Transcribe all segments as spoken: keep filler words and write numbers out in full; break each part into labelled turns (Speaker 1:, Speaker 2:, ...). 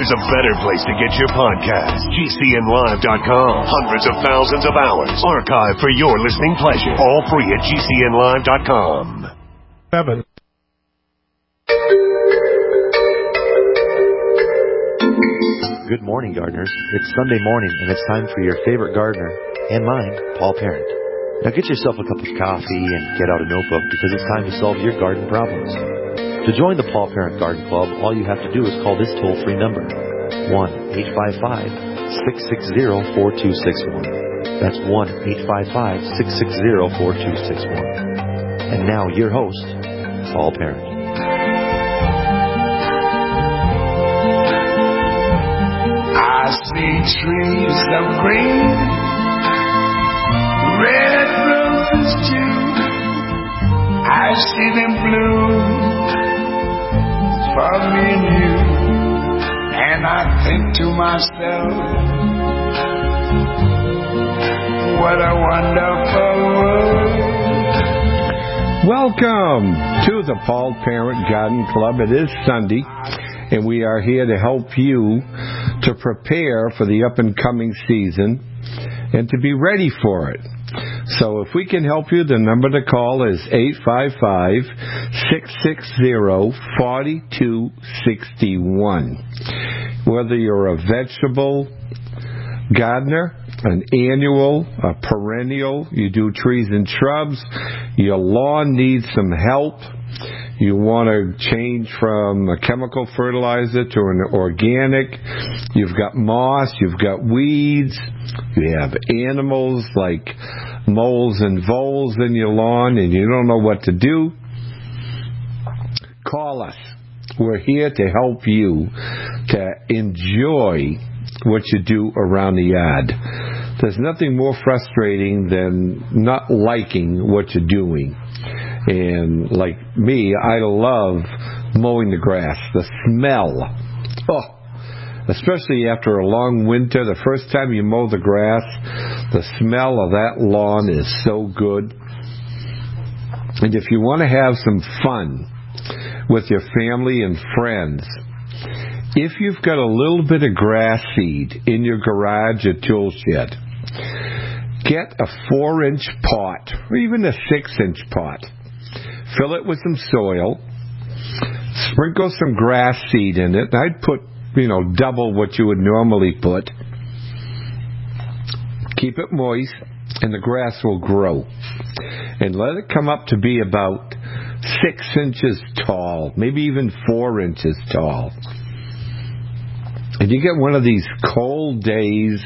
Speaker 1: there's a better place to get your podcast. G C N live dot com. Hundreds of thousands of hours archived for your listening pleasure. All free at G C N live dot com.
Speaker 2: Seven.
Speaker 3: Good morning, gardeners. It's Sunday morning, and it's time for your favorite gardener, and mine, Paul Parent. Now get yourself a cup of coffee and get out a notebook because it's time to solve your garden problems. To join the Paul Parent Garden Club, all you have to do is call this toll-free number, one eight five five, six six zero, four two six one. That's one eight five five, six six zero, four two six one. And now, your host, Paul Parent.
Speaker 4: I see trees of green, red roses too. I see them bloom for me and you. And I think to myself, what a wonderful world.
Speaker 2: Welcome to the Paul Parent Garden Club. It is Sunday, and we are here to help you to prepare for the up-and-coming season and to be ready for it. So if we can help you, the number to call is eight five five, six six zero, four two six one. Whether you're a vegetable gardener, an annual, a perennial, you do trees and shrubs, your lawn needs some help, you want to change from a chemical fertilizer to an organic, you've got moss, you've got weeds, you have animals like moles and voles in your lawn and you don't know what to do, call us. We're here to help you to enjoy what you do around the yard. There's nothing more frustrating than not liking what you're doing. And like me, I love mowing the grass. The smell. Oh, especially after a long winter, the first time you mow the grass, the smell of that lawn is so good. And if you want to have some fun with your family and friends, if you've got a little bit of grass seed in your garage or tool shed, get a four-inch pot or even a six-inch pot. Fill it with some soil. Sprinkle some grass seed in it. I'd put, you know, double what you would normally put. Keep it moist, and the grass will grow. And let it come up to be about six inches tall, maybe even four inches tall. And you get one of these cold days,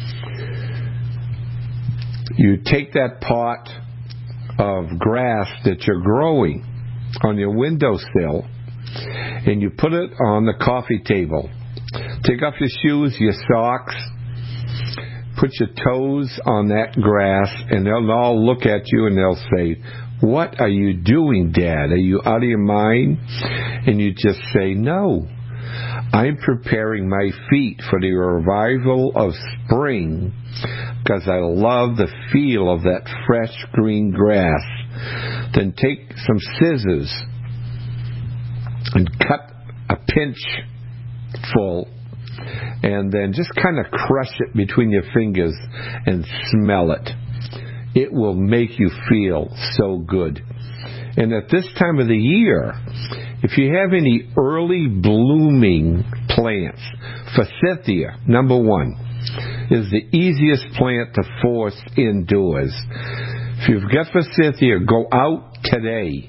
Speaker 2: you take that pot of grass that you're growing on your windowsill and you put it on the coffee table. Take off your shoes, your socks, put your toes on that grass, and they'll all look at you and they'll say, "What are you doing, Dad? Are you out of your mind?" And you just say, "No, I'm preparing my feet for the arrival of spring because I love the feel of that fresh green grass." Then take some scissors and cut a pinch full and then just kind of crush it between your fingers and smell it. It will make you feel so good. And at this time of the year, if you have any early blooming plants, forsythia, number one, is the easiest plant to force indoors. If you've got forsythia, go out today.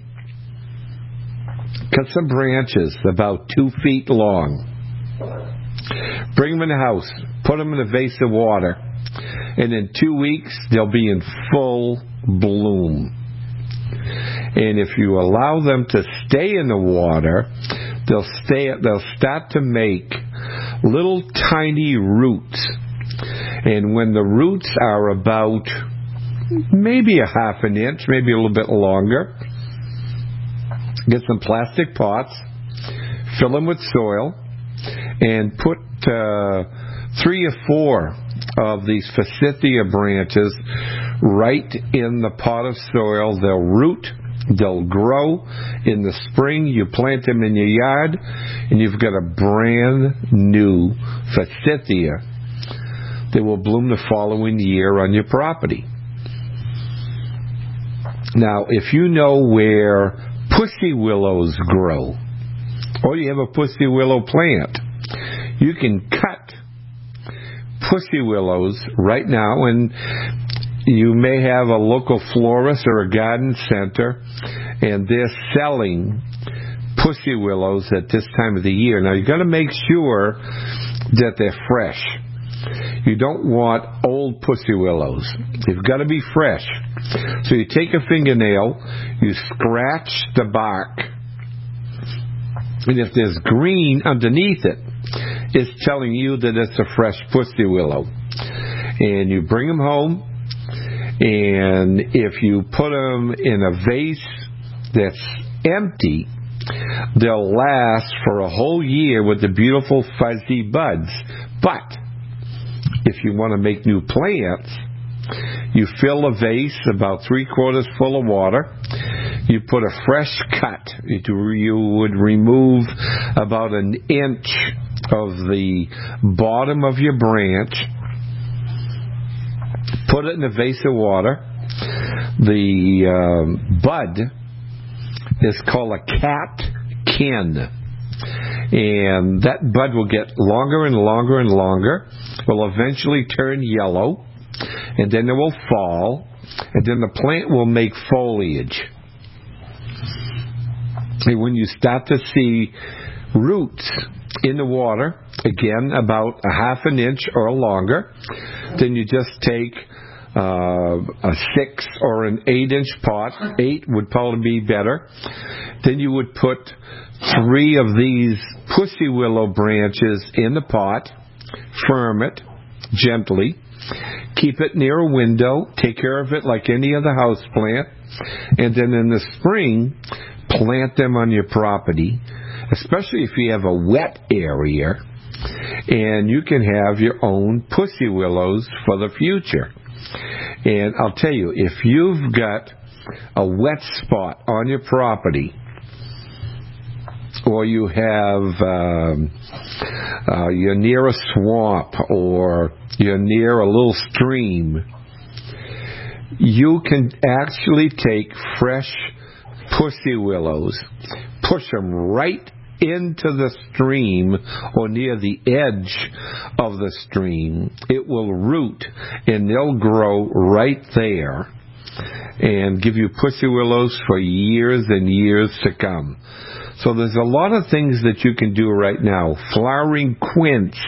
Speaker 2: Cut some branches about two feet long. Bring them in the house. Put them in a vase of water. And in two weeks, they'll be in full bloom. And if you allow them to stay in the water, they'll stay. They'll start to make little tiny roots. And when the roots are about maybe a half an inch, maybe a little bit longer, get some plastic pots, fill them with soil, and put uh, three or four of these forsythia branches right in the pot of soil. They'll root They'll grow in the spring. You plant them in your yard, and you've got a brand new forsythia that will bloom the following year on your property. Now, if you know where pussy willows grow, or you have a pussy willow plant, you can cut pussy willows right now, and you may have a local florist or a garden center, and they're selling pussy willows at this time of the year. Now, you've got to make sure that they're fresh. You don't want old pussy willows. They've got to be fresh. So you take a fingernail, you scratch the bark, and if there's green underneath it, it's telling you that it's a fresh pussy willow. And you bring them home, and if you put them in a vase that's empty, they'll last for a whole year with the beautiful fuzzy buds. But if you want to make new plants, you fill a vase about three quarters full of water. You put a fresh cut. You would remove about an inch of the bottom of your branch. Put it in a vase of water. The um, bud is called a catkin. And that bud will get longer and longer and longer. Will eventually turn yellow. And then it will fall. And then the plant will make foliage. And when you start to see roots in the water, again, about a half an inch or longer, then you just take uh, a six or an eight inch pot. Eight would probably be better. Then you would put three of these pussy willow branches in the pot, firm it gently, keep it near a window, take care of it like any other house plant, and then in the spring, plant them on your property, especially if you have a wet area, and you can have your own pussy willows for the future. And I'll tell you, if you've got a wet spot on your property, or you have um, uh, you're near a swamp, or you're near a little stream, you can actually take fresh pussy willows, push them right into the stream or near the edge of the stream. It will root, and they'll grow right there and give you pussy willows for years and years to come. So there's a lot of things that you can do right now. Flowering quince,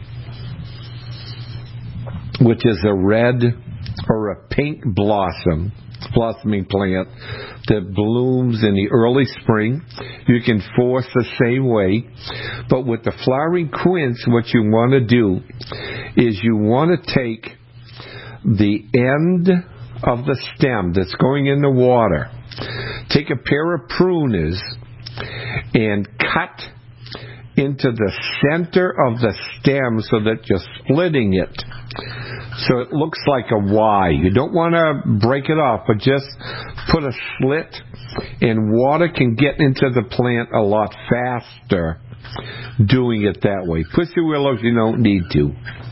Speaker 2: which is a red or a pink blossom, blossoming plant that blooms in the early spring. You can force the same way. But with the flowering quince, what you want to do is you want to take the end of the stem that's going in the water, take a pair of pruners and cut into the center of the stem so that you're splitting it so it looks like a Y. You don't want to break it off, but just put a slit, and water can get into the plant a lot faster doing it that way. Pussy willows, you don't need to.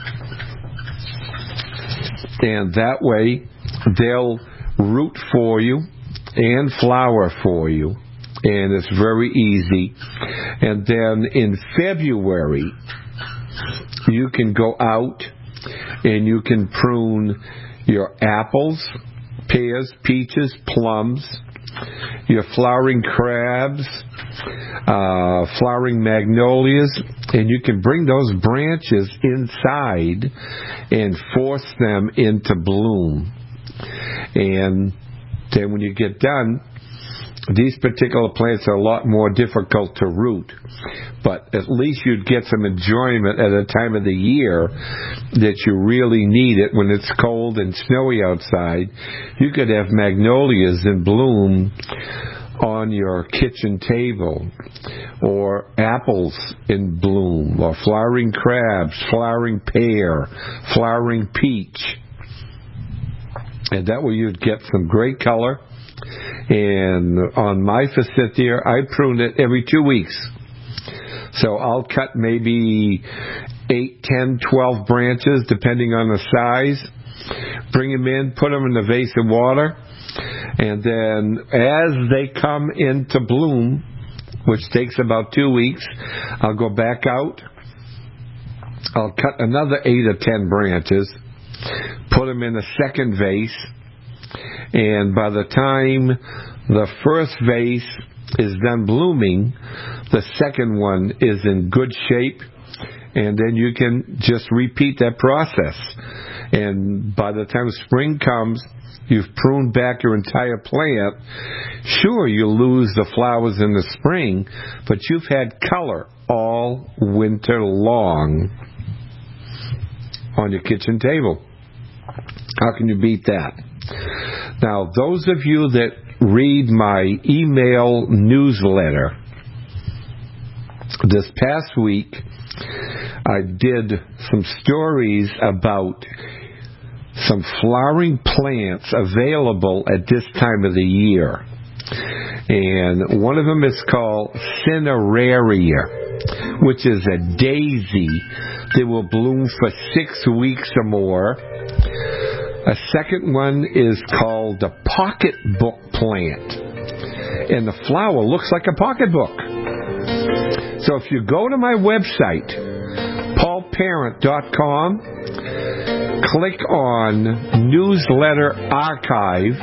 Speaker 2: And that way, they'll root for you and flower for you. And it's very easy. And then in February, you can go out and you can prune your apples, pears, peaches, plums, your flowering crabs, uh, flowering magnolias, and you can bring those branches inside and force them into bloom. And then when you get done, these particular plants are a lot more difficult to root, but at least you'd get some enjoyment at a time of the year that you really need it when it's cold and snowy outside. You could have magnolias in bloom on your kitchen table, or apples in bloom, or flowering crabs, flowering pear, flowering peach. And that way you'd get some great color, And on my forsythia, I prune it every two weeks. So I'll cut maybe eight, ten, twelve branches, depending on the size. Bring them in, put them in a vase of water. And then as they come into bloom, which takes about two weeks, I'll go back out. I'll cut another eight or ten branches, put them in a second vase, and by the time the first vase is done blooming, the second one is in good shape, and then you can just repeat that process. And by the time spring comes, you've pruned back your entire plant. Sure, you lose the flowers in the spring, but you've had color all winter long on your kitchen table. How can you beat that? Now, those of you that read my email newsletter, this past week I did some stories about some flowering plants available at this time of the year. And one of them is called Cineraria, which is a daisy that will bloom for six weeks or more. A second one is called the pocketbook plant, and the flower looks like a pocketbook. So if you go to my website, paul parent dot com, click on Newsletter Archive,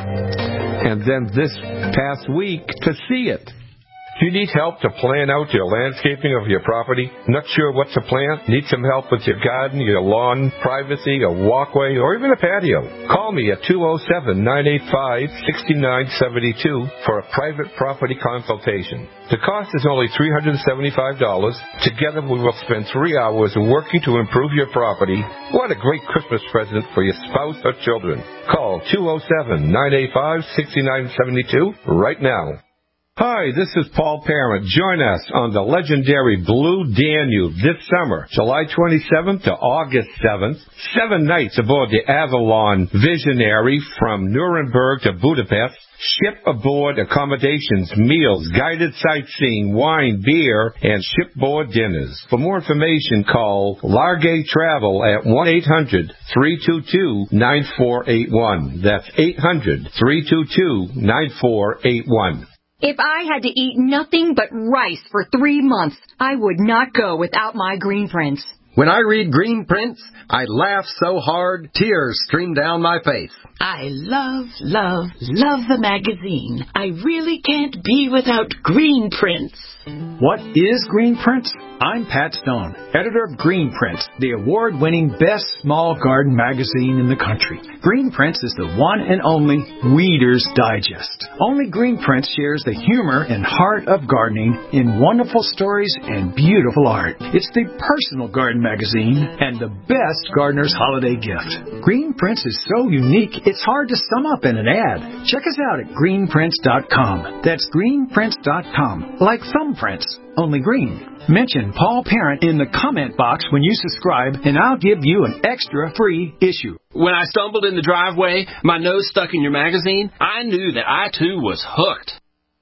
Speaker 2: and then this past week to see it. Do you need help to plan out your landscaping of your property? Not sure what to plant? Need some help with your garden, your lawn, privacy, a walkway, or even a patio? Call me at two oh seven, nine eight five, six nine seven two for a private property consultation. The cost is only three hundred seventy-five dollars. Together we will spend three hours working to improve your property. What a great Christmas present for your spouse or children. Call two oh seven, nine eight five, six nine seven two right now. Hi, this is Paul Parent. Join us on the legendary Blue Danube this summer, July twenty-seventh to August seventh. Seven nights aboard the Avalon Visionary from Nuremberg to Budapest. Ship aboard accommodations, meals, guided sightseeing, wine, beer, and shipboard dinners. For more information, call Largay Travel at one eight hundred, three two two, nine four eight one. That's eight hundred, three two two, nine four eight one.
Speaker 5: If I had to eat nothing but rice for three months, I would not go without my Green Prints.
Speaker 6: When I read Green Prints, I laugh so hard, tears stream down my face.
Speaker 7: I love, love, love the magazine. I really can't be without Green Prints.
Speaker 8: What is Green Prints? I'm Pat Stone, editor of Green Prints, the award-winning best small garden magazine in the country. Green Prints is the one and only Weeder's Digest. Only Green Prints shares the humor and heart of gardening in wonderful stories and beautiful art. It's the personal garden magazine and the best gardener's holiday gift. Green Prints is so unique, it's hard to sum up in an ad. Check us out at green prints dot com. That's green prints dot com. Like thumbprints, only green. Mention Paul Parent in the comment box when you subscribe, and I'll give you an extra free issue.
Speaker 9: When I stumbled in the driveway, my nose stuck in your magazine, I knew that I too was hooked.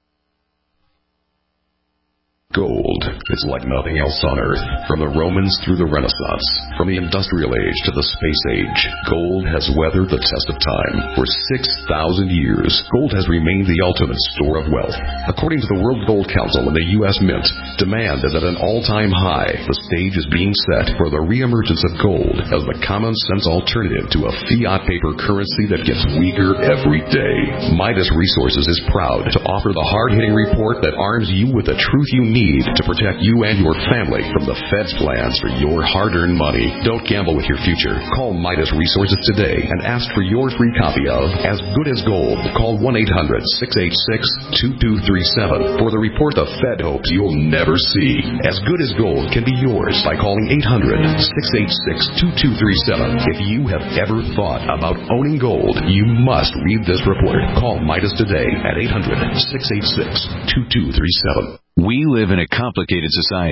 Speaker 10: Gold is like nothing else on Earth. From the Romans through the Renaissance, from the Industrial Age to the Space Age, gold has weathered the test of time. For six thousand years, gold has remained the ultimate store of wealth. According to the World Gold Council and the U S Mint, demand is at an all-time high. The stage is being set for the reemergence of gold as the common-sense alternative to a fiat paper currency that gets weaker every day. Midas Resources is proud to offer the hard-hitting report that arms you with the truth you need to protect you and your family from the Fed's plans for your hard-earned money. Don't gamble with your future. Call Midas Resources today and ask for your free copy of As Good as Gold. Call one eight hundred, six eight six, two two three seven for the report the Fed hopes you'll never see. As Good as Gold can be yours by calling eight hundred, six eight six, two two three seven. If you have ever thought about owning gold, you must read this report. Call Midas today at eight hundred, six eight six, two two three seven.
Speaker 11: We live in a complicated society.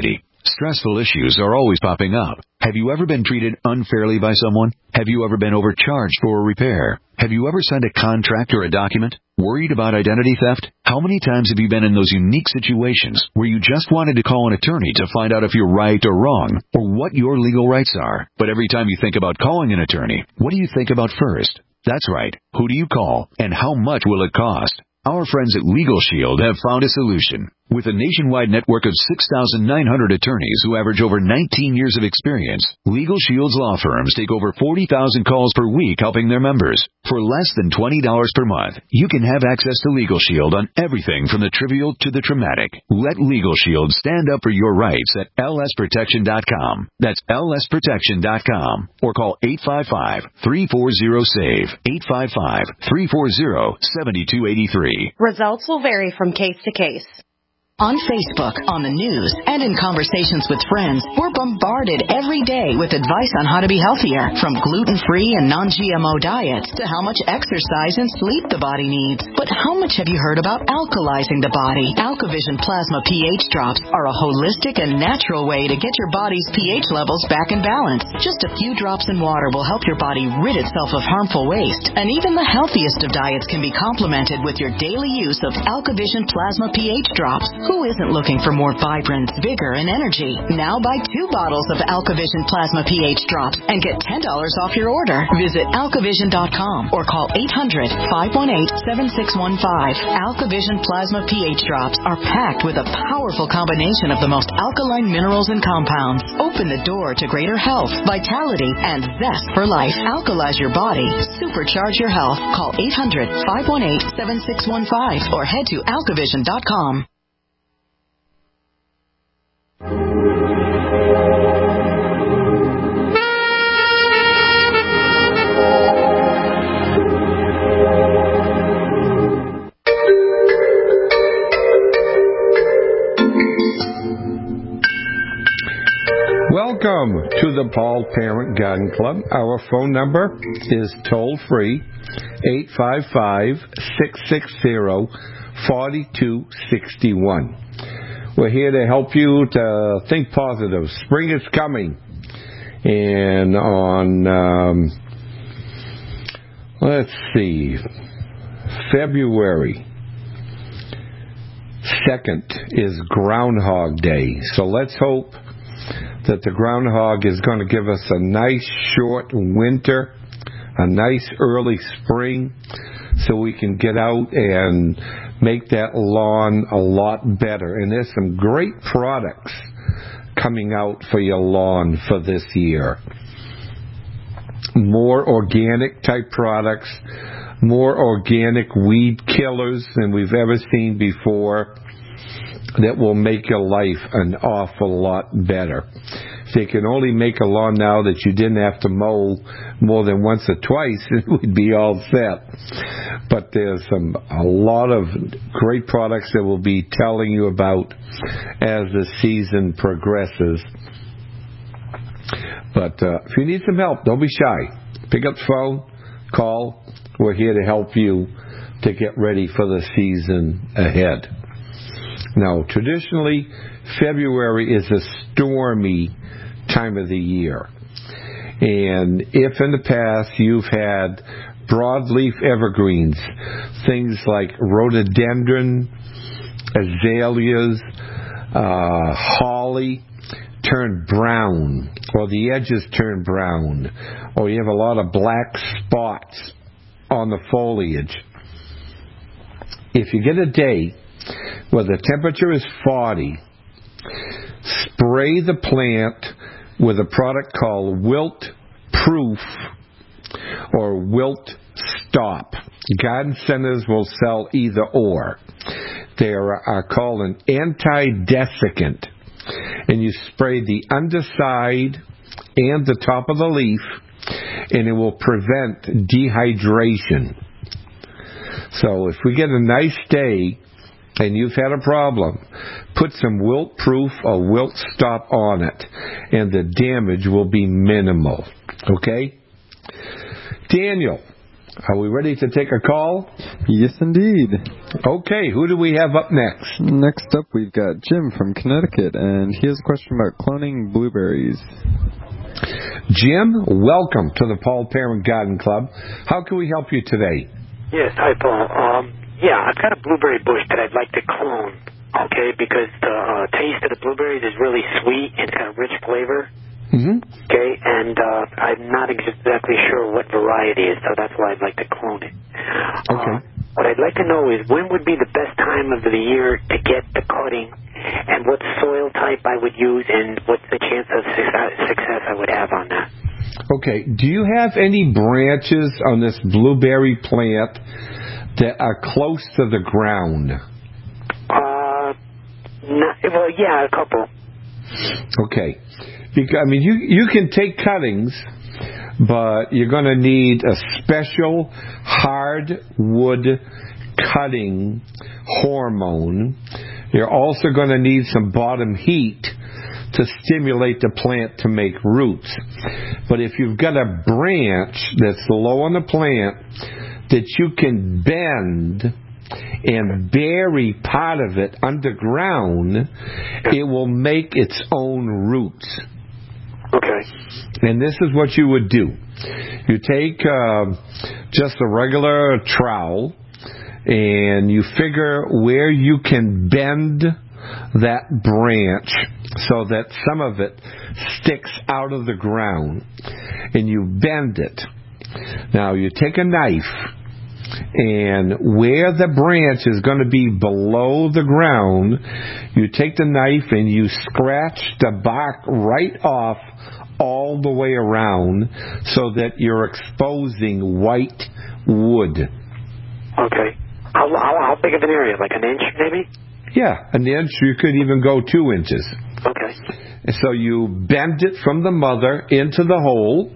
Speaker 11: Stressful issues are always popping up. Have you ever been treated unfairly by someone? Have you ever been overcharged for a repair? Have you ever signed a contract or a document? Worried about identity theft? How many times have you been in those unique situations where you just wanted to call an attorney to find out if you're right or wrong, or what your legal rights are? But every time you think about calling an attorney, what do you think about first? That's right. Who do you call, and how much will it cost? Our friends at Legal Shield have found a solution. With a nationwide network of six thousand nine hundred attorneys who average over nineteen years of experience, Legal Shield's law firms take over forty thousand calls per week helping their members. For less than twenty dollars per month, you can have access to Legal Shield on everything from the trivial to the traumatic. Let Legal Shield stand up for your rights at L S protection dot com. That's L S protection dot com. Or call eight five five, three four zero, S A V E, eight five five, three four zero, seven two eight three.
Speaker 12: Results will vary from case to case.
Speaker 13: On Facebook, on the news, and in conversations with friends, we're bombarded every day with advice on how to be healthier, from gluten-free and non G M O diets to how much exercise and sleep the body needs. But how much have you heard about alkalizing the body? AlkaVision Plasma pH drops are a holistic and natural way to get your body's pH levels back in balance. Just a few drops in water will help your body rid itself of harmful waste. And even the healthiest of diets can be complemented with your daily use of AlkaVision Plasma pH drops. Who isn't looking for more vibrance, vigor, and energy? Now buy two bottles of AlkaVision Plasma pH drops and get ten dollars off your order. Visit alkavision dot com or call eight hundred, five one eight, seven six one five. AlkaVision Plasma pH drops are packed with a powerful combination of the most alkaline minerals and compounds. Open the door to greater health, vitality, and zest for life. Alkalize your body. Supercharge your health. Call eight hundred, five one eight, seven six one five or head to alkavision dot com.
Speaker 2: Welcome to the Paul Parent Garden Club. Our phone number is toll free, eight five five, six six zero, four two six one. We're here to help you to think positive. Spring is coming. And on, um, let's see, February second is Groundhog Day. So let's hope that the groundhog is going to give us a nice short winter, a nice early spring, so we can get out and make that lawn a lot better. And there's some great products coming out for your lawn for this year. More organic type products, more organic weed killers than we've ever seen before, that will make your life an awful lot better. If they can only make a lawn now that you didn't have to mow more than once or twice, it would be all set. But there's some a lot of great products that we'll be telling you about as the season progresses. But uh, if you need some help, don't be shy. Pick up the phone, call. We're here to help you to get ready for the season ahead. Now, traditionally, February is a stormy time of the year. And if in the past you've had broadleaf evergreens, things like rhododendron, azaleas, uh, holly, turn brown, or the edges turn brown, or you have a lot of black spots on the foliage, if you get a day where the temperature is forty, spray the plant with a product called Wilt Proof or Wilt Stop. Garden centers will sell either or. They are, are called an anti-desiccant. And you spray the underside and the top of the leaf, and it will prevent dehydration. So if we get a nice day and you've had a problem, put some Wilt Proof or Wilt Stop on it, and the damage will be minimal. Okay? Daniel Are we ready to take a call?
Speaker 14: Yes, indeed.
Speaker 2: Okay, who do we have up next?
Speaker 14: Next up, we've got Jim from Connecticut, and he has a question about cloning blueberries.
Speaker 2: Jim, welcome to the Paul Parent Garden Club. How can we help you today?
Speaker 15: Yes, hi, Paul. Um, yeah, I've got a blueberry bush that I'd like to clone, okay, because the uh, taste of the blueberries is really sweet and it's got a rich flavor.
Speaker 2: Mm-hmm.
Speaker 15: Okay, and uh, I'm not exactly sure what variety it is, so that's why I'd like to clone it.
Speaker 2: Okay.
Speaker 15: Uh, what I'd like to know is when would be the best time of the year to get the cutting, and what soil type I would use, and what's the chance of success I would have on that.
Speaker 2: Okay, do you have any branches on this blueberry plant that are close to the ground?
Speaker 15: Uh, not, well, yeah, a couple.
Speaker 2: Okay. Because, I mean, you you can take cuttings, but you're going to need a special hardwood cutting hormone. You're also going to need some bottom heat to stimulate the plant to make roots. But if you've got a branch that's low on the plant that you can bend and bury part of it underground, it will make its own roots.
Speaker 15: Okay.
Speaker 2: And this is what you would do. You take uh, just a regular trowel and you figure where you can bend that branch so that some of it sticks out of the ground, and you bend it. Now you take a knife, and where the branch is going to be below the ground, you take the knife and you scratch the bark right off all the way around so that you're exposing white wood.
Speaker 15: Okay. How, how, how big of an area? Like an inch, maybe?
Speaker 2: Yeah, an inch. You could even go two inches.
Speaker 15: Okay.
Speaker 2: And so you bend it from the mother into the hole,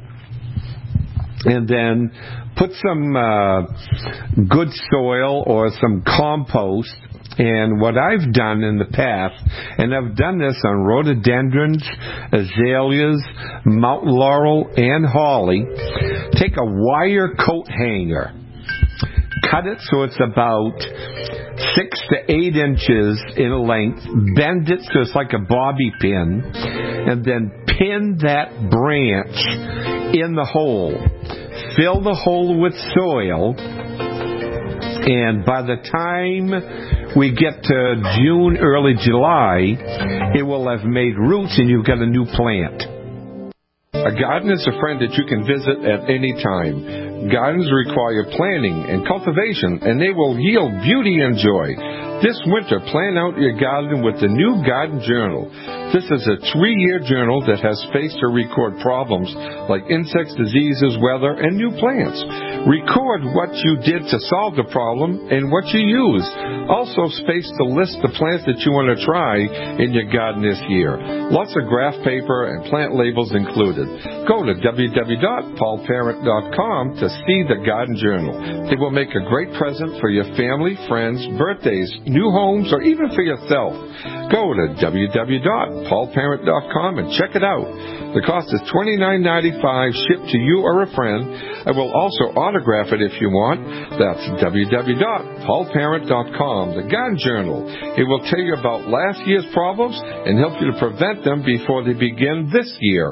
Speaker 2: and then put some uh, good soil or some compost. And what I've done in the past, and I've done this on rhododendrons, azaleas, mountain laurel, and holly, take a wire coat hanger, cut it so it's about six to eight inches in length, bend it so it's like a bobby pin, and then pin that branch in the hole. Fill the hole with soil, and by the time we get to June, early July, it will have made roots and you've got a new plant. A garden is a friend that you can visit at any time. Gardens require planning and cultivation, and they will yield beauty and joy. This winter, plan out your garden with the new Garden Journal. This is a three-year journal that has space to record problems like insects, diseases, weather, and new plants. Record what you did to solve the problem and what you used. Also space to list the plants that you want to try in your garden this year. Lots of graph paper and plant labels included. Go to w w w dot paul parent dot com to see the Garden Journal. It will make a great present for your family, friends, birthdays, new homes, or even for yourself. Go to w w w dot paul parent dot com and check it out. The cost is twenty-nine ninety-five shipped to you or a friend. I will also autograph it if you want. That's w w w dot paul parent dot com. The Garden Journal. It will tell you about last year's problems and help you to prevent them before they begin this year.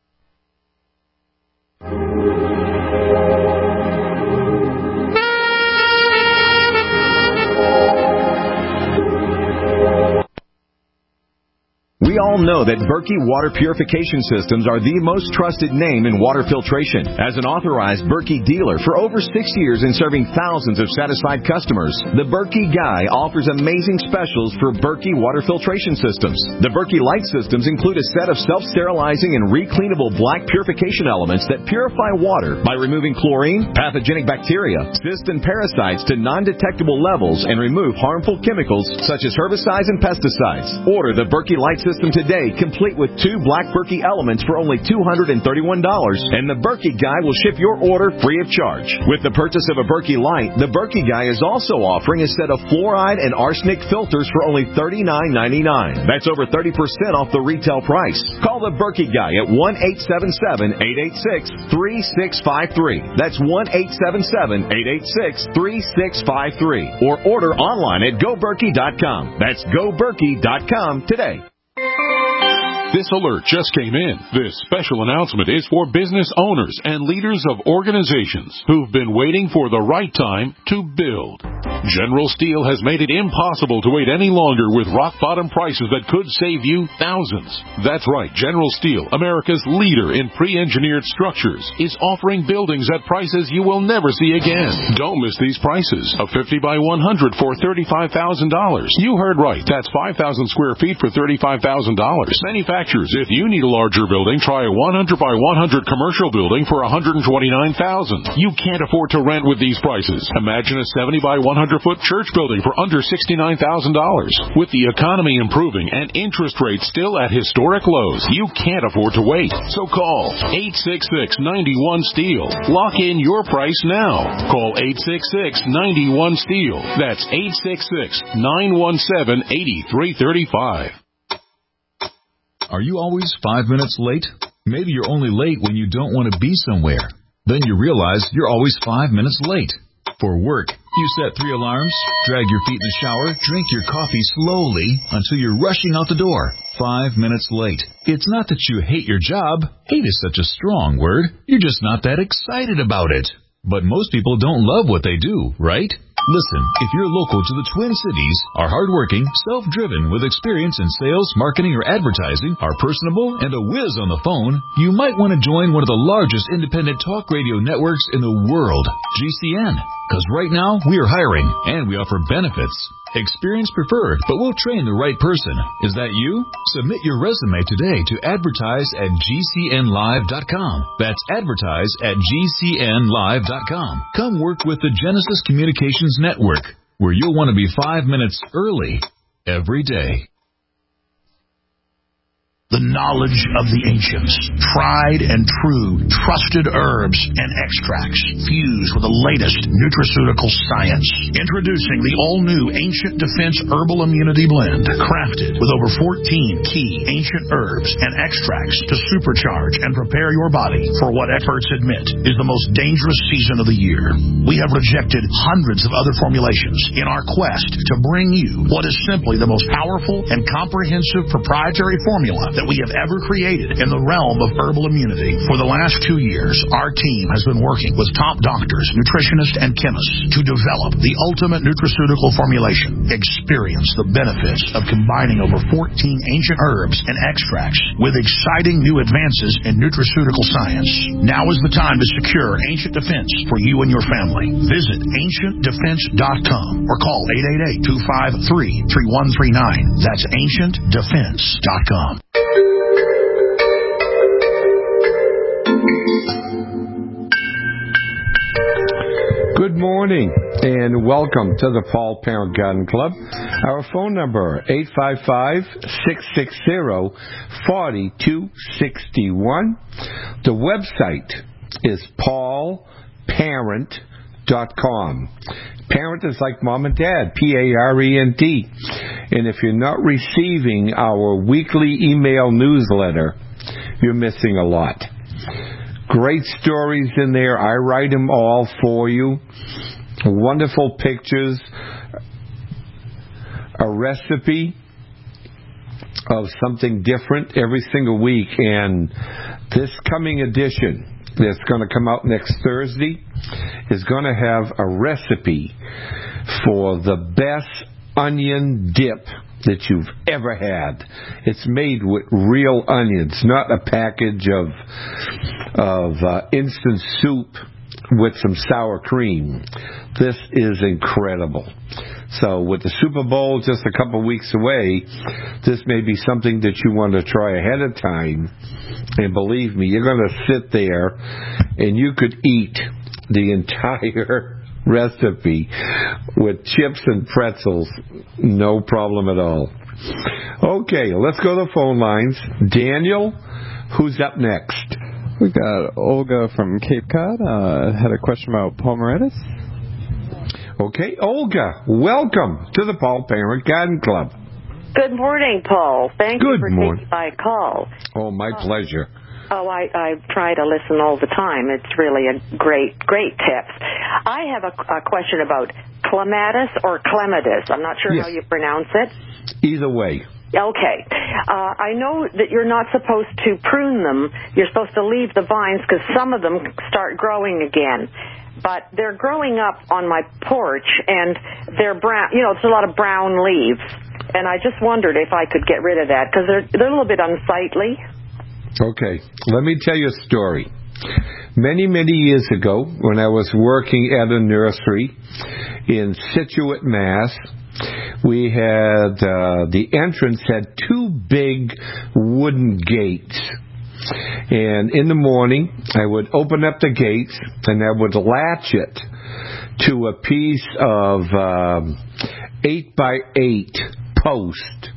Speaker 11: We all know that Berkey Water Purification Systems are the most trusted name in water filtration. As an authorized Berkey dealer for over six years and serving thousands of satisfied customers, the Berkey Guy offers amazing specials for Berkey Water Filtration Systems. The Berkey Light Systems include a set of self-sterilizing and recleanable black purification elements that purify water by removing chlorine, pathogenic bacteria, cysts, and parasites to non-detectable levels and remove harmful chemicals such as herbicides and pesticides. Order the Berkey Light Systems
Speaker 16: system today, complete with two Black Berkey elements for only two hundred thirty-one dollars, and the Berkey Guy will ship your order free of charge. With the purchase of a Berkey Light, the Berkey Guy is also offering a set of fluoride and arsenic filters for only thirty-nine ninety-nine. That's over thirty percent off the retail price. Call the Berkey Guy at one eight seven seven, eight eight six, three six five three. That's one eight seven seven, eight eight six, three six five three. Or order online at go berkey dot com. That's go berkey dot com today.
Speaker 17: This alert just came in. This special announcement is for business owners and leaders of organizations who've been waiting for the right time to build. General Steel has made it impossible to wait any longer with rock-bottom prices that could save you thousands. That's right. General Steel, America's leader in pre-engineered structures, is offering buildings at prices you will never see again. Don't miss these prices. A fifty by one hundred for thirty-five thousand dollars. You heard right. That's five thousand square feet for thirty-five thousand dollars. Manufacturers, if you need a larger building, try a one hundred by one hundred commercial building for one hundred twenty-nine thousand dollars. You can't afford to rent with these prices. Imagine a seventy by one hundred foot church building for under sixty-nine thousand dollars. With the economy improving and interest rates still at historic lows, you can't afford to wait. So call eight six six, nine one, STEEL. Lock in your price now. Call eight six six, nine one, STEEL. That's eight six six, nine one seven, eight three three five.
Speaker 11: Are you always five minutes late? Maybe you're only late when you don't want to be somewhere. Then you realize you're always five minutes late. For work, you set three alarms, drag your feet in the shower, drink your coffee slowly until you're rushing out the door. Five minutes late. It's not that you hate your job. Hate is such a strong word. You're just not that excited about it. But most people don't love what they do, right? Listen, if you're local to the Twin Cities, are hardworking, self-driven, with experience in sales, marketing, or advertising, are personable, and a whiz on the phone, you might want to join one of the largest independent talk radio networks in the world, G C N. Because right now, we are hiring, and we offer benefits. Experience preferred, but we'll train the right person. Is that you? Submit your resume today to advertise at G C N live dot com. That's advertise at G C N live dot com. Come work with the Genesis Communications Network, where you'll want to be five minutes early every day.
Speaker 18: The knowledge of the ancients, tried and true, trusted herbs and extracts fused with the latest nutraceutical science. Introducing the all-new Ancient Defense Herbal Immunity Blend, crafted with over fourteen key ancient herbs and extracts to supercharge and prepare your body for what experts admit is the most dangerous season of the year. We have rejected hundreds of other formulations in our quest to bring you what is simply the most powerful and comprehensive proprietary formula that we have ever created in the realm of herbal immunity. For the last two years, our team has been working with top doctors, nutritionists, and chemists to develop the ultimate nutraceutical formulation. Experience the benefits of combining over fourteen ancient herbs and extracts with exciting new advances in nutraceutical science. Now is the time to secure Ancient Defense for you and your family. Visit ancient defense dot com or call eight eight eight, two five three, three one three nine. That's ancient defense dot com.
Speaker 2: Good morning and welcome to the Paul Parent Garden Club. Our phone number, eight five five, six six zero, four two six one. The website is paul parent dot com. Parent is like mom and dad, P A R E N T. And if you're not receiving our weekly email newsletter, you're missing a lot. Great stories in there. I write them all for you. Wonderful pictures. A recipe of something different every single week. And this coming edition that's going to come out next Thursday is going to have a recipe for the best onion dip that you've ever had. It's made with real onions, not a package of of uh, instant soup with some sour cream. This is incredible. So with the Super Bowl just a couple weeks away, this may be something that you want to try ahead of time. And believe me, you're going to sit there and you could eat the entire recipe with chips and pretzels, no problem at all. Okay, let's go to the phone lines. Daniel, who's up next?
Speaker 14: We got Olga from Cape Cod. Uh, had a question about Palmaretis.
Speaker 2: Okay, Olga, welcome to the Paul Parent Garden Club.
Speaker 19: Good morning, Paul. Thank
Speaker 2: Good
Speaker 19: you for
Speaker 2: morning.
Speaker 19: taking my call.
Speaker 2: Oh, my
Speaker 19: uh,
Speaker 2: pleasure.
Speaker 19: Oh, I, I try to listen all the time. It's really a great, great tip. I have a, a question about clematis or clematis. I'm not sure
Speaker 2: yes.
Speaker 19: how you pronounce it.
Speaker 2: Either way.
Speaker 19: Okay. Uh, I know that you're not supposed to prune them. You're supposed to leave the vines because some of them start growing again. But they're growing up on my porch, and they're brown. You know, it's a lot of brown leaves. And I just wondered if I could get rid of that because they're, they're a little bit unsightly.
Speaker 2: Okay. Let me tell you a story. Many, many years ago, when I was working at a nursery in Scituate, Mass., we had, uh, the entrance had two big wooden gates. And in the morning, I would open up the gates and I would latch it to a piece of um, eight by eight post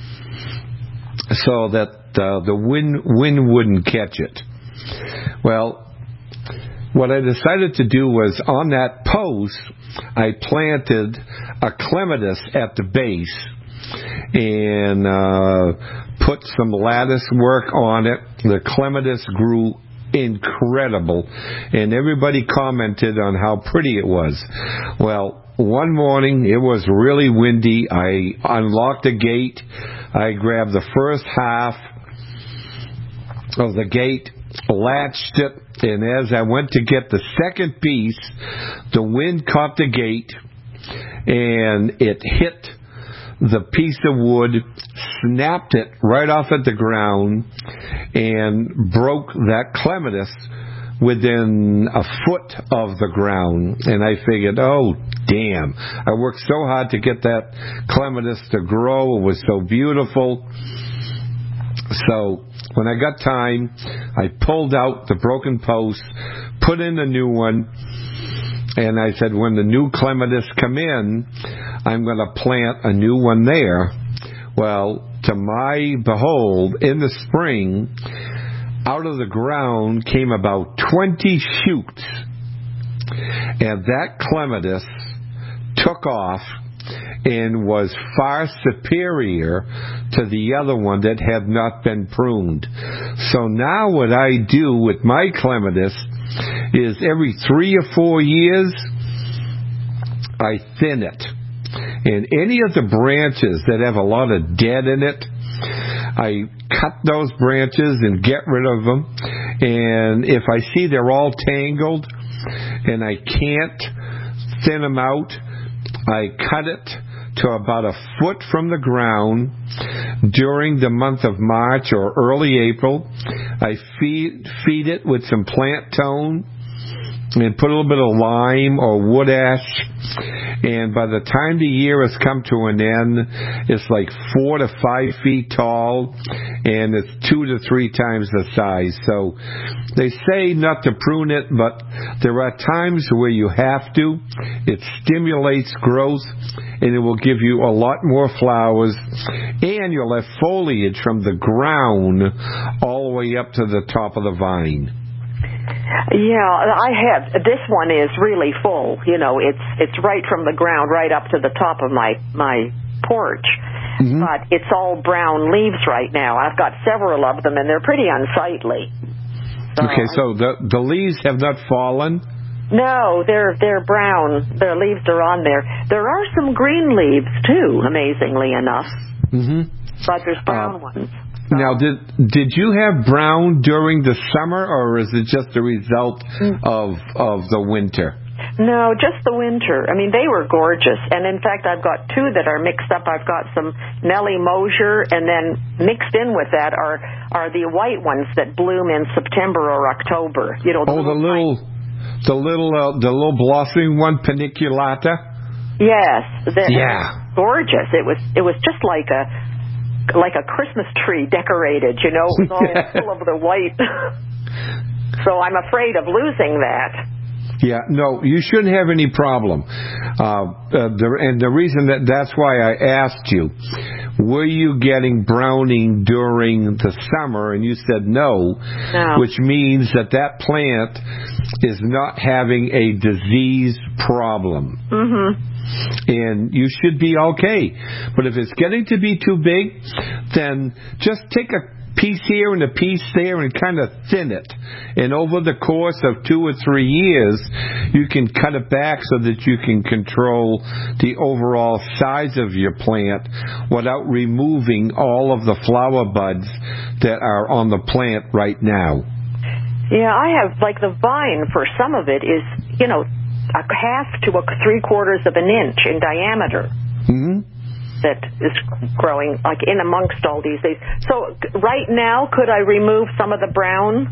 Speaker 2: so that uh, the wind, wind wouldn't catch it. Well, what I decided to do was on that post, I planted a clematis at the base and uh, put some lattice work on it. The clematis grew incredible, and everybody commented on how pretty it was. Well, one morning, it was really windy. I unlocked the gate. I grabbed the first half of the gate, latched it, and as I went to get the second piece, the wind caught the gate, and it hit the piece of wood, snapped it right off at the ground, and broke that clematis within a foot of the ground. And I figured, oh, damn. I worked so hard to get that clematis to grow. It was so beautiful. So when I got time, I pulled out the broken post, put in a new one, and I said, when the new clematis come in, I'm going to plant a new one there. Well, to my behold, in the spring, out of the ground came about twenty shoots. And that clematis took off and was far superior to the other one that had not been pruned. So now what I do with my clematis is every three or four years, I thin it. And any of the branches that have a lot of dead in it, I cut those branches and get rid of them. And if I see they're all tangled and I can't thin them out, I cut it to about a foot from the ground during the month of March or early April. I feed feed it with some plant tone and put a little bit of lime or wood ash. And by the time the year has come to an end, it's like four to five feet tall, and it's two to three times the size. So they say not to prune it, but there are times where you have to. It stimulates growth, and it will give you a lot more flowers, and you'll have foliage from the ground all the way up to the top of the vine.
Speaker 19: Yeah, I have. This one is really full. You know, it's it's right from the ground right up to the top of my my porch. Mm-hmm. But it's all brown leaves right now. I've got several of them, and they're pretty unsightly. So
Speaker 2: okay, so the the leaves have not fallen?
Speaker 19: No, they're they're brown. Their leaves are on there. There are some green leaves too, amazingly enough.
Speaker 2: Mm-hmm.
Speaker 19: But there's brown
Speaker 2: uh,
Speaker 19: ones.
Speaker 2: Now, did did you have brown during the summer, or is it just a result of of the winter?
Speaker 19: No, just the winter. I mean, they were gorgeous. And, in fact, I've got two that are mixed up. I've got some Nellie Mosier, and then mixed in with that are are the white ones that bloom in September or October. You know, the
Speaker 2: oh,
Speaker 19: little
Speaker 2: the little,
Speaker 19: white...
Speaker 2: the little, uh, the little blossoming one, paniculata?
Speaker 19: Yes.
Speaker 2: Yeah.
Speaker 19: Gorgeous. It was, it was just like a... like a Christmas tree decorated, you know, with all full of the white. So I'm afraid of losing that.
Speaker 2: Yeah, no, you shouldn't have any problem. Uh, uh, the, and the reason that that's why I asked you, were you getting browning during the summer? And you said no,
Speaker 19: no.
Speaker 2: which means that that plant is not having a disease problem.
Speaker 19: Mm-hmm.
Speaker 2: And you should be okay. But if it's getting to be too big, then just take a piece here and a piece there and kind of thin it. And over the course of two or three years, you can cut it back so that you can control the overall size of your plant without removing all of the flower buds that are on the plant right now.
Speaker 19: Yeah, I have, like the vine for some of it is, you know, a half to a three quarters of an inch in diameter.
Speaker 2: Mm-hmm.
Speaker 19: That is growing like in amongst all these things. So right now, could I remove some of the brown?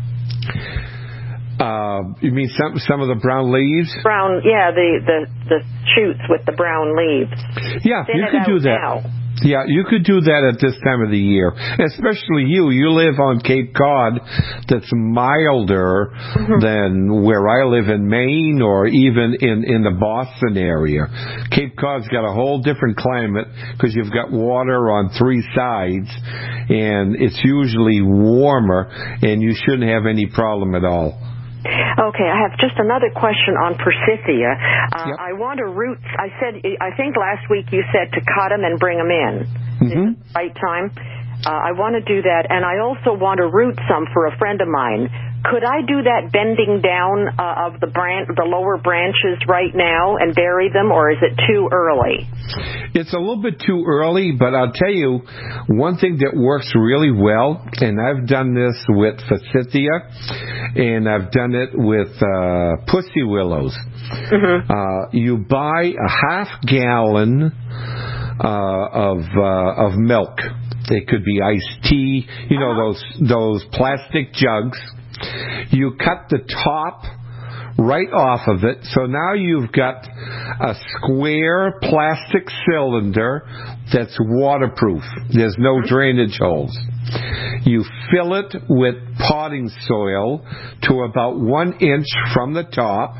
Speaker 2: Uh, you mean some some of the brown leaves?
Speaker 19: Brown, yeah, the the, the shoots with the brown leaves.
Speaker 2: Yeah,
Speaker 19: Thin
Speaker 2: you
Speaker 19: it
Speaker 2: could
Speaker 19: out
Speaker 2: do that.
Speaker 19: now.
Speaker 2: Yeah, you could do that at this time of the year. Especially you. You live on Cape Cod that's milder mm-hmm. than where I live in Maine or even in, in the Boston area. Cape Cod's got a whole different climate because you've got water on three sides and it's usually warmer and you shouldn't have any problem at all.
Speaker 19: Okay, I have just another question on Forsythia. Uh,
Speaker 2: yep.
Speaker 19: I want to root, I said, I think last week you said to cut them and bring them in.
Speaker 2: Mm-hmm.
Speaker 19: Is it the right time? Uh, I want to do that, and I also want to root some for a friend of mine. Could I do that bending down uh, of the branch, the lower branches right now and bury them, or is it too early?
Speaker 2: It's a little bit too early, but I'll tell you one thing that works really well, and I've done this with Forsythia, and I've done it with uh, pussy willows.
Speaker 19: Mm-hmm.
Speaker 2: Uh, you buy a half gallon uh, of uh, of milk. It could be iced tea, you know, those those plastic jugs. You cut the top right off of it, so now you've got a square plastic cylinder that's waterproof. There's no drainage holes. You fill it with potting soil to about one inch from the top,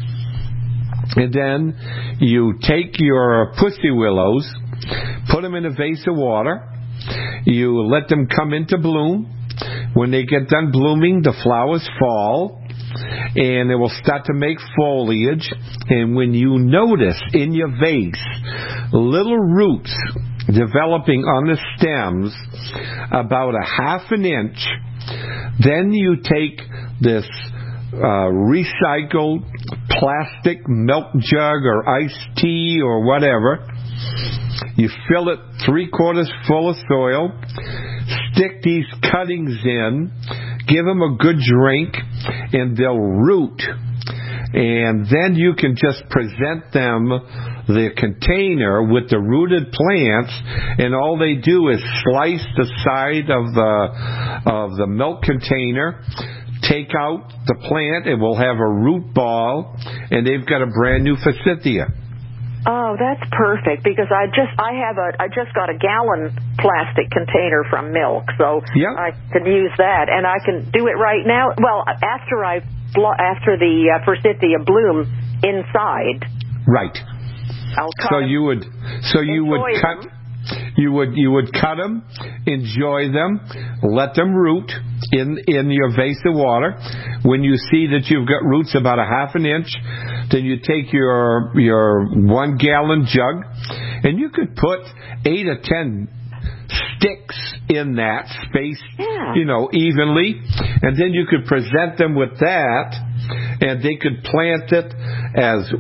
Speaker 2: and then you take your pussy willows, put them in a vase of water. You let them come into bloom. When they get done blooming, the flowers fall, and they will start to make foliage. And when you notice in your vase little roots developing on the stems about a half an inch, then you take this uh, recycled plastic milk jug or iced tea or whatever. You fill it three quarters full of soil, stick these cuttings in, give them a good drink, and they'll root. And then you can just present them the container with the rooted plants, and all they do is slice the side of the of the milk container, take out the plant, and we'll have a root ball, and they've got a brand new Forsythia.
Speaker 19: Oh, that's perfect, because I just I have a I just got a gallon plastic container from milk, so
Speaker 2: yep.
Speaker 19: I can use that, and I can do it right now. Well, after I after the uh, Forsythia bloom inside.
Speaker 2: Right.
Speaker 19: I'll cut
Speaker 2: so you would so you would cut
Speaker 19: them.
Speaker 2: you would you would cut them, enjoy them, let them root in in your vase of water. When you see that you've got roots about a half an inch, then you take your your one gallon jug, and you could put eight or ten sticks in that space,
Speaker 19: yeah.
Speaker 2: you know, evenly, and then you could present them with that, and they could plant it as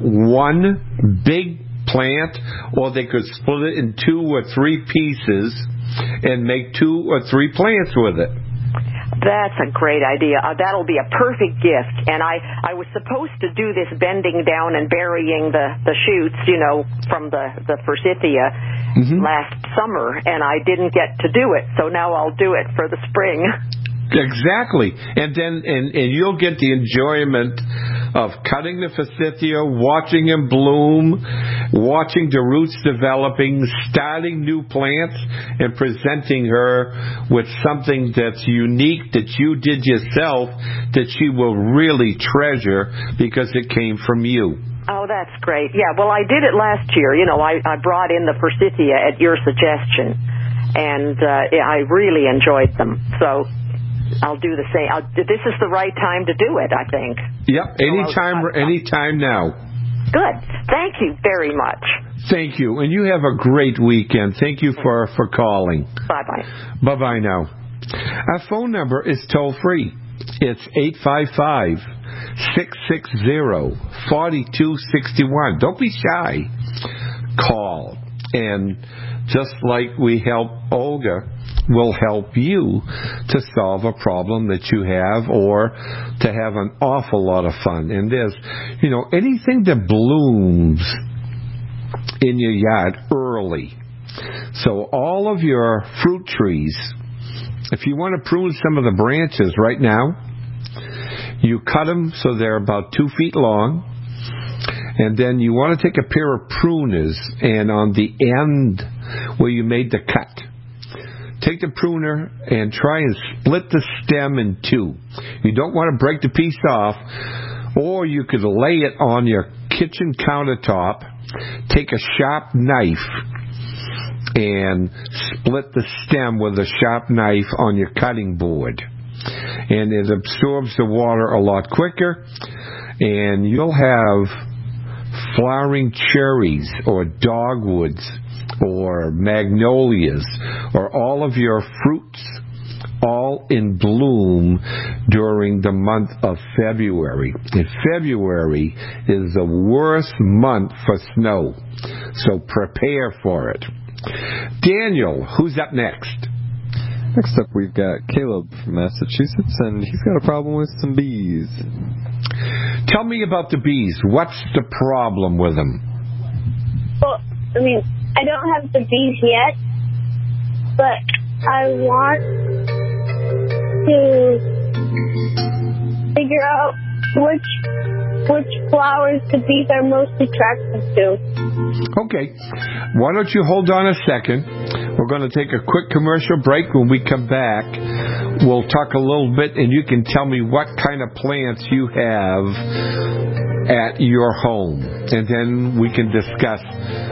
Speaker 2: one big plant, or they could split it in two or three pieces and make two or three plants with it.
Speaker 19: That's a great idea. Uh, that'll be a perfect gift. And I, I was supposed to do this bending down and burying the, the shoots, you know, from the, the Forsythia
Speaker 2: mm-hmm.
Speaker 19: last summer, and I didn't get to do it. So now I'll do it for the spring.
Speaker 2: Exactly. And then and, and you'll get the enjoyment of cutting the Forsythia, watching them bloom, watching the roots developing, starting new plants, and presenting her with something that's unique that you did yourself that she will really treasure because it came from you.
Speaker 19: Oh, that's great. Yeah, well, I did it last year. You know, I, I brought in the Forsythia at your suggestion. and uh, I really enjoyed them. So I'll do the same. I'll, this is the right time to do it, I think.
Speaker 2: Yep, anytime,
Speaker 19: so
Speaker 2: anytime now.
Speaker 19: Good. Thank you very much.
Speaker 2: Thank you, and you have a great weekend. Thank you for, for calling.
Speaker 19: Bye-bye.
Speaker 2: Bye-bye now. Our phone number is toll-free. It's eight five five, six six zero, four two six one. Don't be shy. Call. And just like we help Olga, we'll help you to solve a problem that you have or to have an awful lot of fun. And there's, you know, anything that blooms in your yard early. So all of your fruit trees, if you want to prune some of the branches right now, you cut them so they're about two feet long, and then you want to take a pair of pruners, and on the end where you made the cut, take the pruner and try and split the stem in two. You don't want to break the piece off, or you could lay it on your kitchen countertop, take a sharp knife, and split the stem with a sharp knife on your cutting board. And it absorbs the water a lot quicker, and you'll have flowering cherries or dogwoods or magnolias or all of your fruits all in bloom during the month of February. And February is the worst month for snow, so prepare for it. Daniel, who's up next?
Speaker 14: Next up, we've got Caleb from Massachusetts, and he's got a problem with some bees.
Speaker 2: Tell me about the bees. What's the problem with them?
Speaker 20: Well, I mean, I don't have the bees yet, but I want to figure out which which flowers the bees are most attracted to.
Speaker 2: Okay. Why don't you hold on a second? We're going to take a quick commercial break. When we come back, we'll talk a little bit, and you can tell me what kind of plants you have at your home. And then we can discuss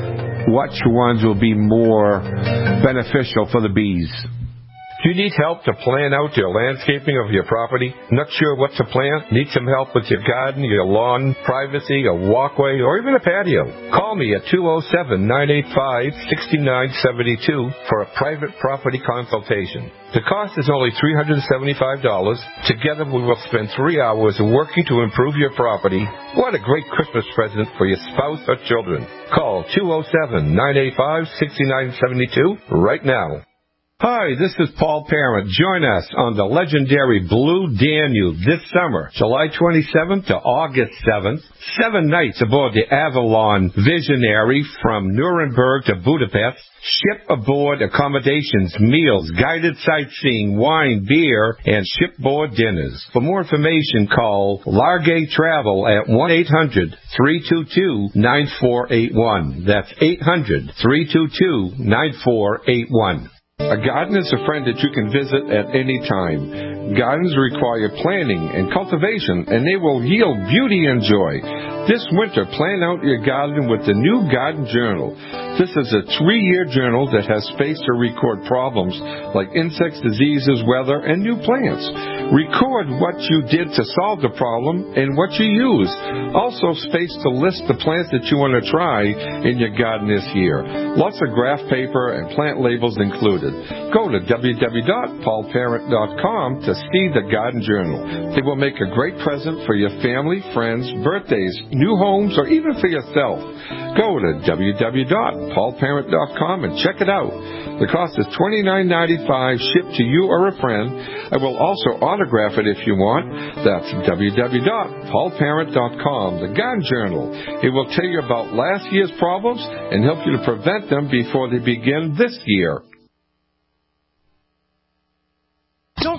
Speaker 2: which ones will be more beneficial for the bees. Do you need help to plan out your landscaping of your property? Not sure what to plant? Need some help with your garden, your lawn, privacy, a walkway, or even a patio? Call me at two oh seven, nine eight five, six nine seven two for a private property consultation. The cost is only three hundred seventy-five dollars. Together we will spend three hours working to improve your property. What a great Christmas present for your spouse or children. Call two oh seven, nine eight five, six nine seven two right now. Hi, this is Paul Parent. Join us on the legendary Blue Danube this summer, July twenty-seventh to August seventh. Seven nights aboard the Avalon Visionary from Nuremberg to Budapest. Ship aboard accommodations, meals, guided sightseeing, wine, beer, and shipboard dinners. For more information, call Largay Travel at one eight hundred, three two two, nine four eight one. That's eight hundred, three two two, nine four eight one. A garden is a friend that you can visit at any time. Gardens require planning and cultivation, and they will yield beauty and joy. This winter, plan out your garden with the new Garden Journal. This is a three-year journal that has space to record problems like insects, diseases, weather, and new plants. Record what you did to solve the problem and what you used. Also space to list the plants that you want to try in your garden this year. Lots of graph paper and plant labels included. Go to w w w dot paul parent dot com to see the Garden Journal. It will make a great present for your family, friends, birthdays, new homes, or even for yourself. Go to w w w dot paul parent dot com and check it out. The cost is twenty-nine ninety-five shipped to you or a friend. I will also autograph it if you want. That's w w w dot paul parent dot com. The Garden Journal. It will tell you about last year's problems and help you to prevent them before they begin this year.
Speaker 21: Don't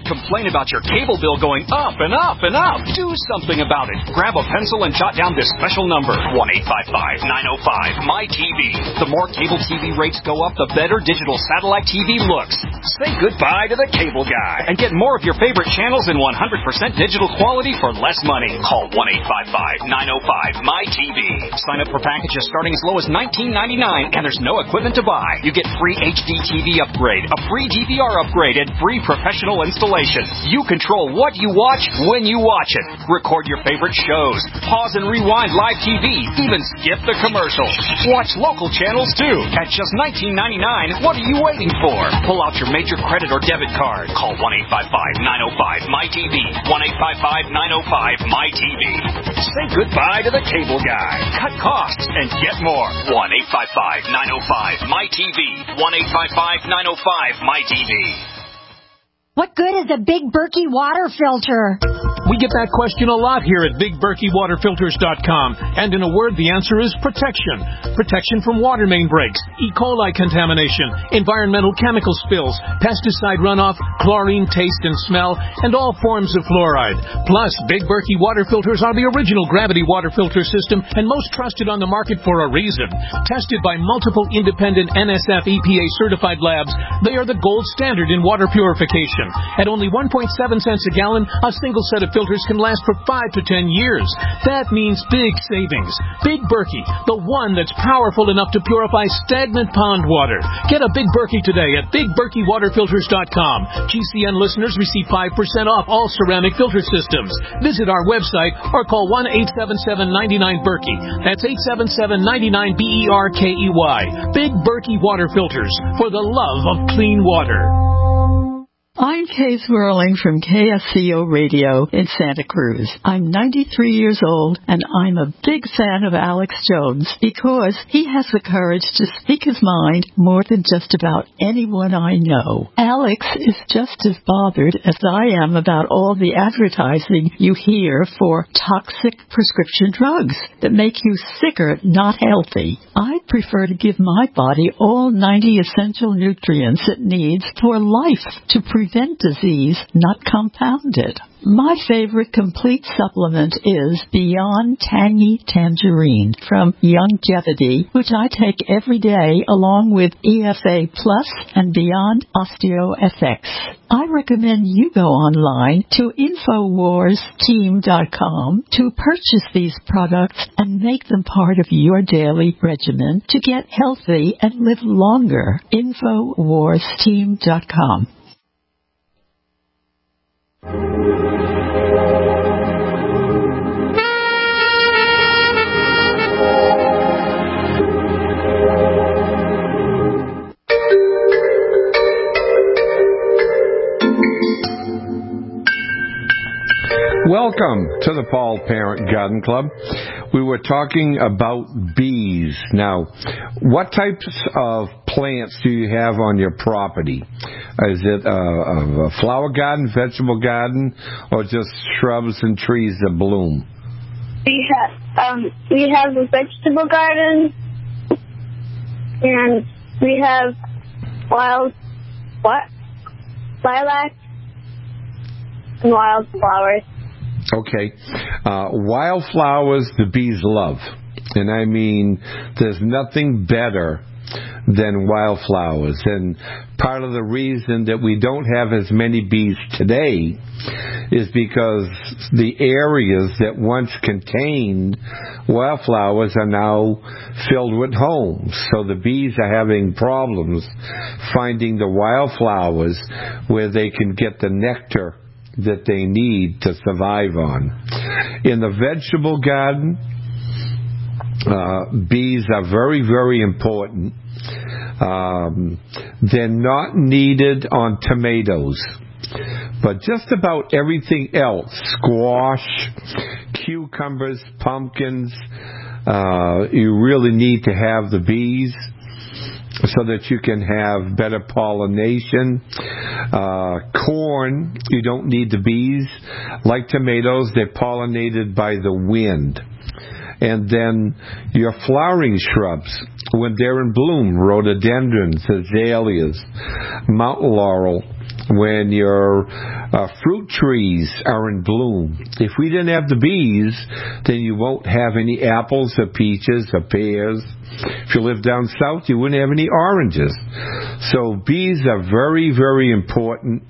Speaker 21: complain about your cable bill going up and up and up. Do something about it. Grab a pencil and jot down this special number, one eight five five, nine oh five, M Y T V. The more cable T V rates go up, the better digital satellite T V looks. Say goodbye to the cable guy and get more of your favorite channels in one hundred percent digital quality for less money. Call one eight five five, nine oh five, M Y T V. Sign up for packages starting as low as nineteen ninety-nine, and there's no equipment to buy. You get free H D T V upgrade, a free D V R upgrade, and free professional installation. You control what you watch when you watch it. Record your favorite shows. Pause and rewind live T V. Even skip the commercials. Watch local channels too. At just nineteen ninety-nine, what are you waiting for? Pull out your major credit or debit card. Call one eight five five, nine oh five, M Y T V. one eight five five, nine oh five, M Y T V. Say goodbye to the cable guy. Cut costs and get more. one eight five five, nine oh five, M Y T V. one eight five five, nine oh five, M Y T V.
Speaker 5: What good is a Big Berkey water filter?
Speaker 22: We get that question a lot here at Big Berkey Water Filters dot com. And in a word, the answer is protection. Protection from water main breaks, E. coli contamination, environmental chemical spills, pesticide runoff, chlorine taste and smell, and all forms of fluoride. Plus, Big Berkey water filters are the original gravity water filter system and most trusted on the market for a reason. Tested by multiple independent N S F E P A certified labs, they are the gold standard in water purification. At only one point seven cents a gallon, a single set of filters can last for five to ten years. That means big savings. Big Berkey, the one that's powerful enough to purify stagnant pond water. Get a Big Berkey today at Big Berkey Water Filters dot com. G C N listeners receive five percent off all ceramic filter systems. Visit our website or call one eight seven seven, nine nine, Berkey. That's eight seven seven, nine nine, B E R K E Y. Big Berkey Water Filters, for the love of clean water.
Speaker 23: I'm Kay Swirling from K S C O Radio in Santa Cruz. I'm ninety-three years old, and I'm a big fan of Alex Jones because he has the courage to speak his mind more than just about anyone I know. Alex is just as bothered as I am about all the advertising you hear for toxic prescription drugs that make you sicker, not healthy. I prefer to give my body all ninety essential nutrients it needs for life to prevent prevent disease, not compound it. My favorite complete supplement is Beyond Tangy Tangerine from Youngevity, which I take every day along with E F A Plus and Beyond OsteoFX. I recommend you go online to Infowars Team dot com to purchase these products and make them part of your daily regimen to get healthy and live longer. Infowars Team dot com.
Speaker 2: Welcome to the Paul Parent Garden Club. We were talking about bees. Now, what types of plants do you have on your property? Is it a, a flower garden, vegetable garden, or just shrubs and trees that bloom?
Speaker 20: We have um, we have a vegetable garden, and we have wild what lilac and wildflowers.
Speaker 2: Okay. Uh, wildflowers the bees love. And I mean, there's nothing better than wildflowers. And part of the reason that we don't have as many bees today is because the areas that once contained wildflowers are now filled with homes. So the bees are having problems finding the wildflowers where they can get the nectar that they need to survive on. In the vegetable garden, uh, bees are very, very important. Um, they're not needed on tomatoes, but just about everything else, squash, cucumbers, pumpkins, uh, you really need to have the bees so that you can have better pollination. Uh, corn, you don't need the bees. Like tomatoes, they're pollinated by the wind. And then your flowering shrubs, when they're in bloom, rhododendrons, azaleas, mountain laurel, when your uh, fruit trees are in bloom. If we didn't have the bees, then you won't have any apples or peaches or pears. If you live down south, you wouldn't have any oranges. So bees are very, very important.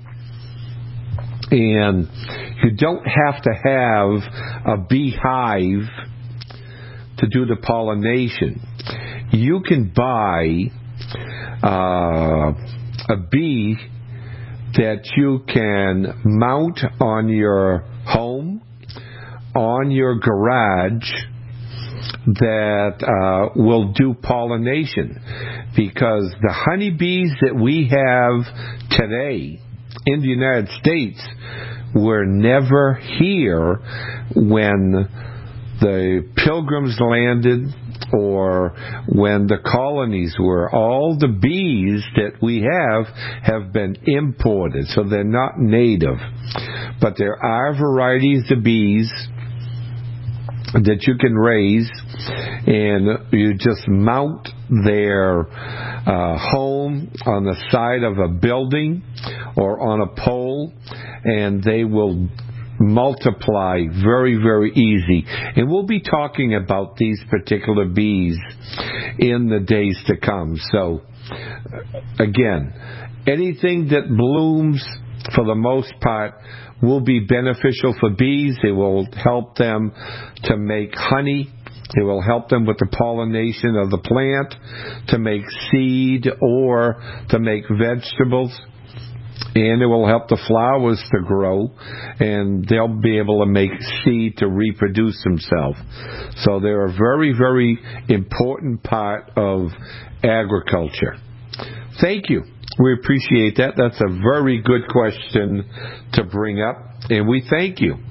Speaker 2: And you don't have to have a beehive to do the pollination. You can buy uh, a bee that you can mount on your home, on your garage, that uh, will do pollination. Because the honeybees that we have today in the United States were never here when the Pilgrims landed or when the colonies were. All the bees that we have have been imported, so they're not native. But there are varieties of bees that you can raise, and you just mount their uh, home on the side of a building or on a pole, and they will multiply very, very easy. And we'll be talking about these particular bees in the days to come. So, again, anything that blooms, for the most part, will be beneficial for bees. It will help them to make honey. It will help them with the pollination of the plant, to make seed or to make vegetables. And it will help the flowers to grow, and they'll be able to make seed to reproduce themselves. So they're a very, very important part of agriculture. Thank you. We appreciate that. That's a very good question to bring up, and we thank you.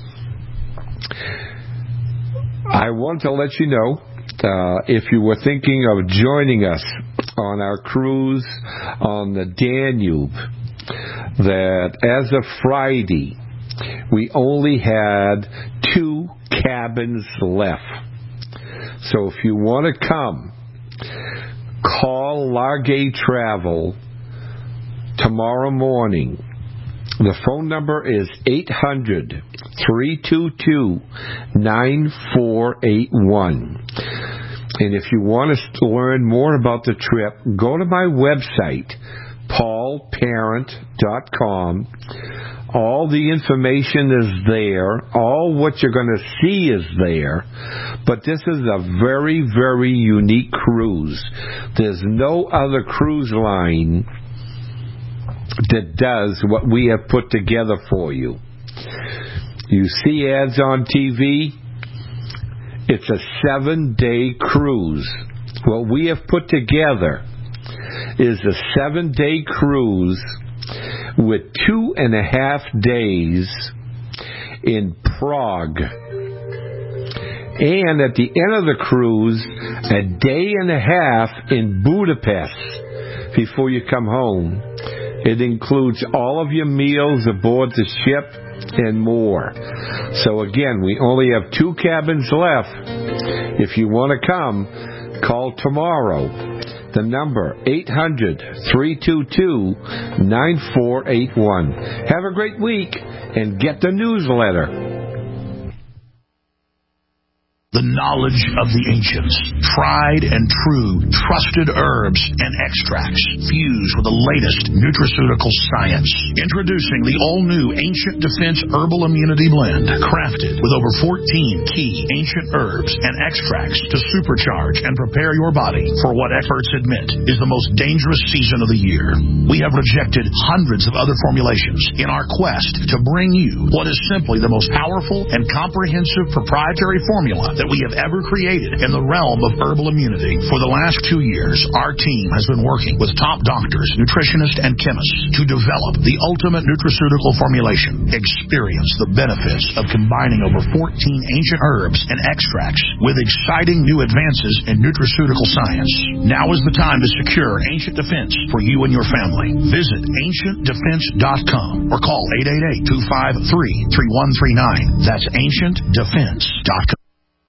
Speaker 2: I want to let you know, uh, if you were thinking of joining us on our cruise on the Danube, that as of Friday, we only had two cabins left. So if you want to come, call Largay Travel tomorrow morning. The phone number is eight hundred, three two two, nine four eight one. And if you want to learn more about the trip, go to my website, paul parent dot com. All the information is there. All what you're going to see is there. But this is a very, very unique cruise. There's no other cruise line that does what we have put together for you. You see ads on T V. It's a seven-day cruise. What we have put together is a seven-day cruise with two and a half days in Prague. And at the end of the cruise, a day and a half in Budapest before you come home. It includes all of your meals aboard the ship and more. So again, we only have two cabins left. If you want to come, call tomorrow. The number, eight hundred, three two two, nine four eight one. Have a great week and get the newsletter.
Speaker 18: The knowledge of the ancients, tried and true, trusted herbs and extracts fused with the latest nutraceutical science. Introducing the all-new Ancient Defense Herbal Immunity Blend, crafted with over fourteen key ancient herbs and extracts to supercharge and prepare your body for what experts admit is the most dangerous season of the year. We have rejected hundreds of other formulations in our quest to bring you what is simply the most powerful and comprehensive proprietary formula that we have ever created in the realm of herbal immunity. For the last two years, our team has been working with top doctors, nutritionists, and chemists to develop the ultimate nutraceutical formulation. Experience the benefits of combining over fourteen ancient herbs and extracts with exciting new advances in nutraceutical science. Now is the time to secure Ancient Defense for you and your family. Visit ancient defense dot com or call eight eight eight, two five three, three one three nine. That's ancient defense dot com.